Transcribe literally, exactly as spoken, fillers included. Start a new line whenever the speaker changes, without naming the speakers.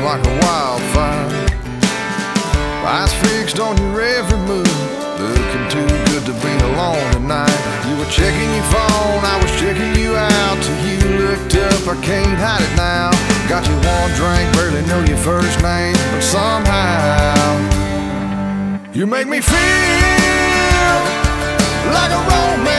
like a wildfire. Eyes fixed on your every move, looking too good to be alone tonight. You were checking your phone, I was checking you out, till you looked up, I can't hide it now. Got you one drink, barely know your first name, but somehow you make me feel like a romance